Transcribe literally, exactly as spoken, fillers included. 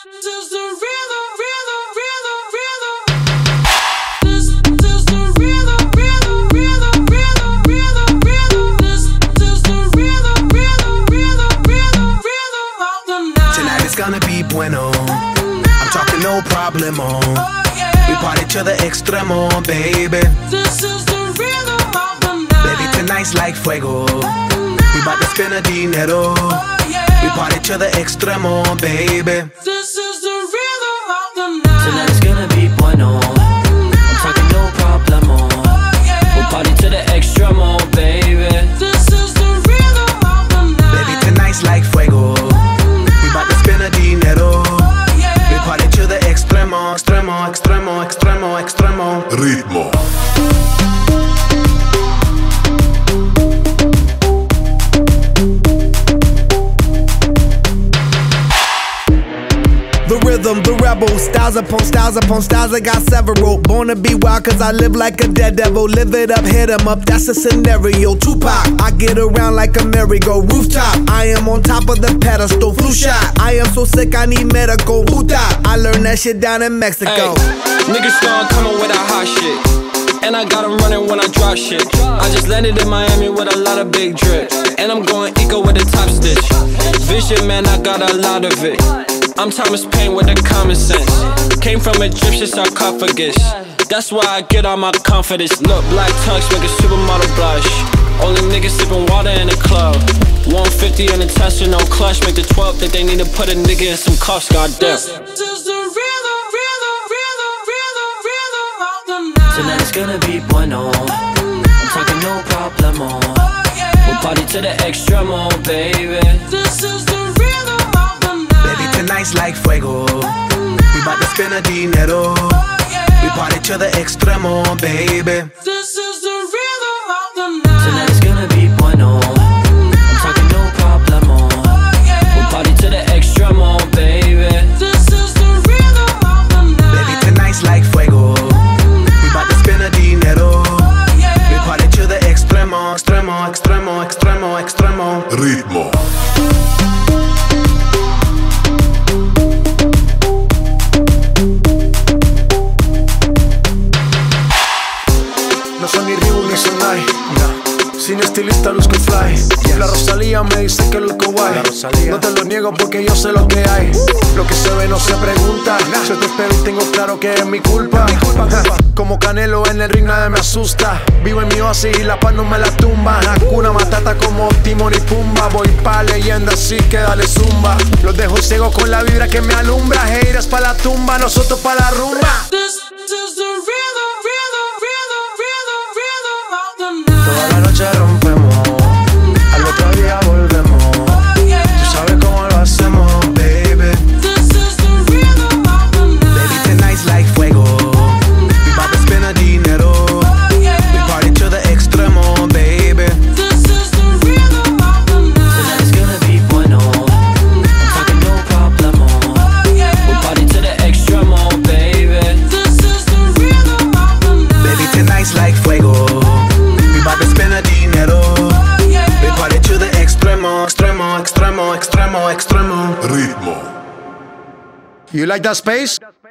is the rhythm, rhythm, rhythm, rhythm. This is the rhythm, rhythm, rhythm, rhythm, rhythm, rhythm. This is the rhythm, rhythm, rhythm, rhythm, rhythm of the night. Tonight is gonna be bueno. I'm talking no problemo. We party to the extremo, baby. This is the rhythm of the night. Baby, tonight's like fuego. We bout to spend a dinero. We party to the extremo, baby. This is the rhythm of the night. Tonight's gonna be bueno. I'm talking no problemo. We'll party to the extremo, baby. This is the rhythm of the night. Baby, tonight's like fuego. We bout to spend a dinero. We party to the extremo, extremo, extremo, extremo, extremo. Ritmo. The rhythm, the rebel, styles upon styles upon styles, I got several. Born to be wild cause I live like a dead devil. Live it up, hit 'em up, that's a scenario. Tupac, I get around like a merry-go rooftop. I am on top of the pedestal, flu shot. I am so sick I need medical. Puta, I learned that shit down in Mexico. Ay, niggas start coming with that hot shit, and I got 'em running when I drop shit. I just landed in Miami with a lot of big drip, and I'm going eco with the top stitch. Vision, man, I got a lot of it. I'm Thomas Paine with the common sense. Came from Egyptian sarcophagus. That's why I get all my confidence. Look, black tongues make a supermodel blush. Only niggas sipping water in the club. one fifty in the Tesla, no clutch. Make the twelve think they need to put a nigga in some cuffs, goddamn. This is the rhythm, rhythm, rhythm, rhythm, rhythm of the night. Tonight is gonna be bueno. I'm talking no problemo. We'll party to the extremo, baby. This is the rhythm of the night. Baby, tonight's like fuego. We bout to spend a dinero. We party to the extremo, baby. This is the rhythm of the night. Tonight is gonna be bueno. I'm talking no problemo. We'll party to the extremo, baby. This is the rhythm of the night. Baby, tonight's like fuego. We bout to spend a dinero. We party to the extremo, extremo, extremo, extremo, extremo. Ritmo. No son ni Reebok ni Sonai, nah. Sin estilista luzco fly, yes. La Rosalía me dice que luzco guay. No te lo niego porque yo sé lo que hay. Lo que se ve no se pregunta, nah. Yo te espero y tengo claro que es mi culpa, mi culpa, culpa. Como Canelo en el ring nadie me asusta. Vivo en mi oasis y la paz no me la tumba. Hakuna Matata como Timon y Pumba. Voy pa' leyenda así que dale zumba. Los dejo ciego con la vibra que me alumbra. Haters pa' la tumba, nosotros pa' la rumba. This is the rhythm, rhythm, rhythm, rhythm, rhythm of the night. Toda la noche rompemos, al otro día volvemos. Tú sabes cómo lo hacemos, baby. This is the rhythm of the night. Baby, tonight's like fuego. We bout to spend a dinero. We party to the extremo, baby. This is the rhythm of the night. Tonight is gonna be bueno. I'm talking no problemo. We'll party to the extremo, baby. This is the rhythm of the night. Baby, tonight's like fuego. We bout to spend a dinero. We party to the extremo, extremo, extremo, extremo, extremo. Ritmo. You like that space?